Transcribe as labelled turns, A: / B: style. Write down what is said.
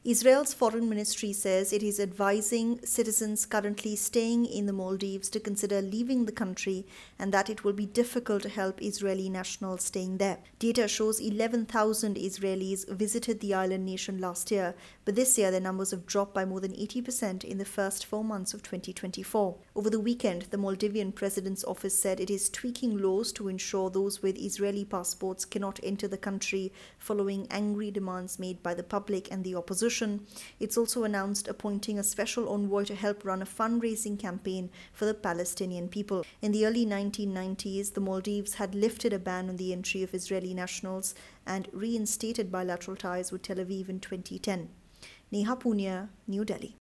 A: Israel's foreign ministry says it is advising citizens currently staying in the Maldives to consider leaving the country and that it will be difficult to help Israeli nationals staying there. Data shows 11,000 Israelis visited the island nation last year, but this year their numbers have dropped by more than 80% in the first 4 months of 2024. Over the weekend, the Maldivian president's office said it is tweaking laws to ensure those with Israeli passports cannot enter the country following angry demands made by the public and the opposition. It's also announced appointing a special envoy to help run a fundraising campaign for the Palestinian people. In the early 1990s, the Maldives had lifted a ban on the entry of Israeli nationals and reinstated bilateral ties with Tel Aviv in 2010. Neha Punia, New Delhi.